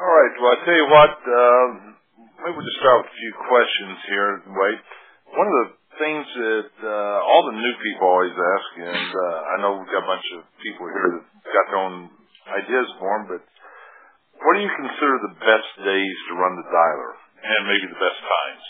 All right. Well, I tell you what, maybe we'll just start with a few questions here. Wait. One of the things that all the new people always ask, and I know we've got a bunch of people here that got their own ideas for them, but what do you consider the best days to run the dialer, and maybe the best times?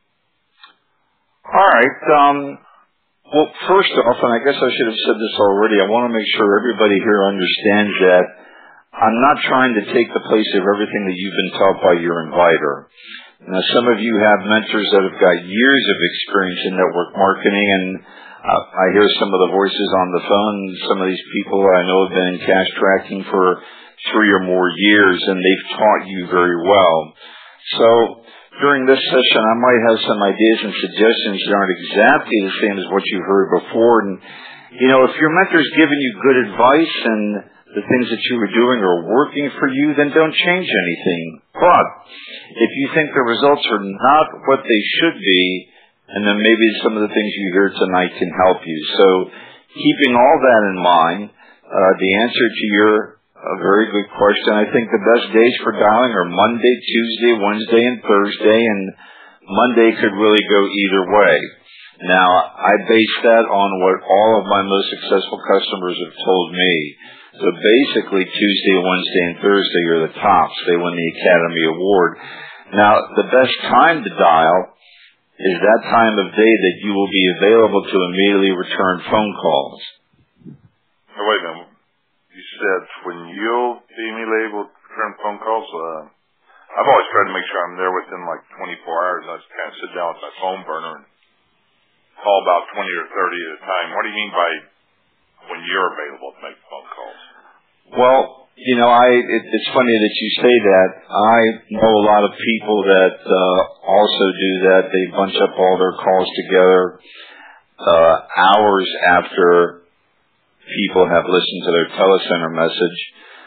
All right. Well, first off, and I guess I should have said this already, I want to make sure everybody here understands that I'm not trying to take the place of everything that you've been taught by your inviter. Now, some of you have mentors that have got years of experience in network marketing, and I hear some of the voices on the phone. Some of these people I know have been in cash tracking for 3 or more years, and they've taught you very well. So during this session, I might have some ideas and suggestions that aren't exactly the same as what you've heard before. And, if your mentor's giving you good advice and the things that you were doing are working for you, then don't change anything. But if you think the results are not what they should be, and then maybe some of the things you hear tonight can help you. So keeping all that in mind, the answer to your very good question, I think the best days for dialing are Monday, Tuesday, Wednesday, and Thursday, and Monday could really go either way. Now, I base that on what all of my most successful customers have told me. So basically, Tuesday, Wednesday, and Thursday are the tops. They win the Academy Award. Now, the best time to dial is that time of day that you will be available to immediately return phone calls. Now, wait a minute. You said when you'll be immediately able to return phone calls. I've always tried to make sure I'm there within like 24 hours. I just kind of sit down with my phone burner and call about 20 or 30 at a time. What do you mean by when you're available to make phone calls? Well, it's funny that you say that. I know a lot of people that also do that. They bunch up all their calls together hours after people have listened to their telecenter message.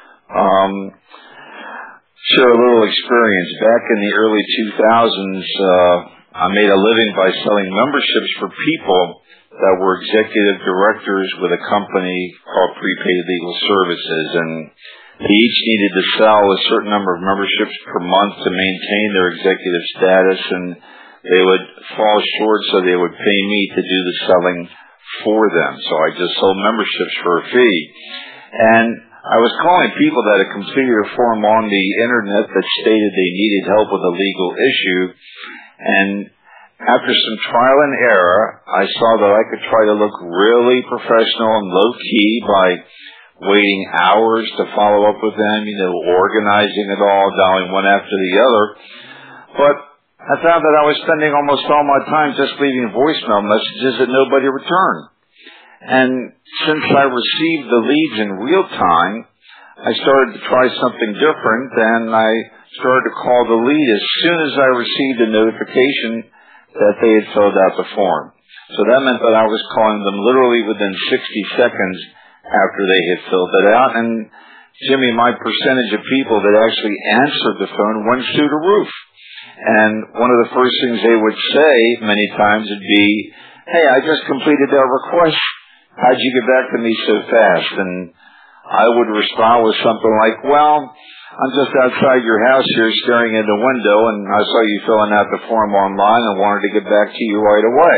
Share a little experience. Back in the early 2000s, I made a living by selling memberships for people that were executive directors with a company called Prepaid Legal Services, and they each needed to sell a certain number of memberships per month to maintain their executive status, and they would fall short, so they would pay me to do the selling for them. So I just sold memberships for a fee. And I was calling people that had completed a form on the internet that stated they needed help with a legal issue, and after some trial and error, I saw that I could try to look really professional and low-key by waiting hours to follow up with them, organizing it all, dialing one after the other. But I found that I was spending almost all my time just leaving voicemail messages that nobody returned. And since I received the leads in real time, I started to try something different, and I started to call the lead as soon as I received a notification that they had filled out the form. So that meant that I was calling them literally within 60 seconds after they had filled it out. And Jimmy, my percentage of people that actually answered the phone went through the roof. And one of the first things they would say many times would be, "Hey, I just completed that request. How'd you get back to me so fast?" And I would respond with something like, "Well, I'm just outside your house here staring in the window, and I saw you filling out the form online and wanted to get back to you right away."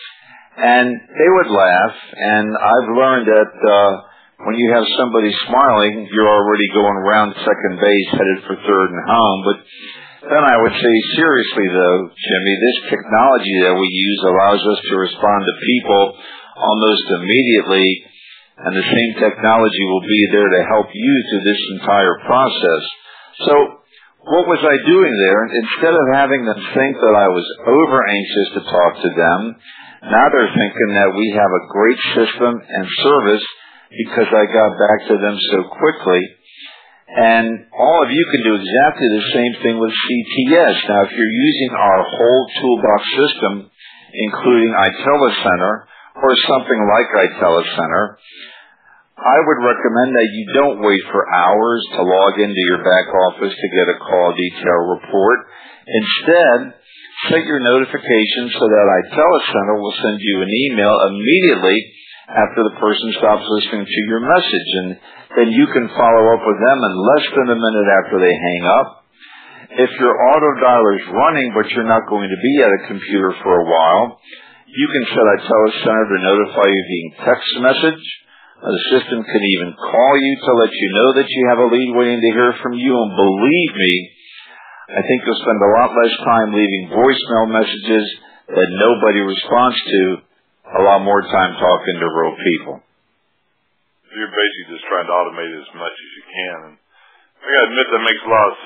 And they would laugh, and I've learned that when you have somebody smiling, you're already going around second base, headed for third and home. But then I would say, seriously though, Jimmy, this technology that we use allows us to respond to people almost immediately, and the same technology will be there to help you through this entire process. So what was I doing there? Instead of having them think that I was over anxious to talk to them, now they're thinking that we have a great system and service because I got back to them so quickly. And all of you can do exactly the same thing with CTS. Now, if you're using our whole toolbox system, including iTelecenter or something like iTelecenter, I would recommend that you don't wait for hours to log into your back office to get a call detail report. Instead, set your notifications so that iTelecenter will send you an email immediately after the person stops listening to your message, and then you can follow up with them in less than a minute after they hang up. if your auto dialer is running but you're not going to be at a computer for a while, you can set a telecenter to notify you via text message. The system can even call you to let you know that you have a lead waiting to hear from you. And believe me, I think you'll spend a lot less time leaving voicemail messages that nobody responds to, a lot more time talking to real people. You're basically just trying to automate it as much as you can. And I got to admit that makes a lot of sense.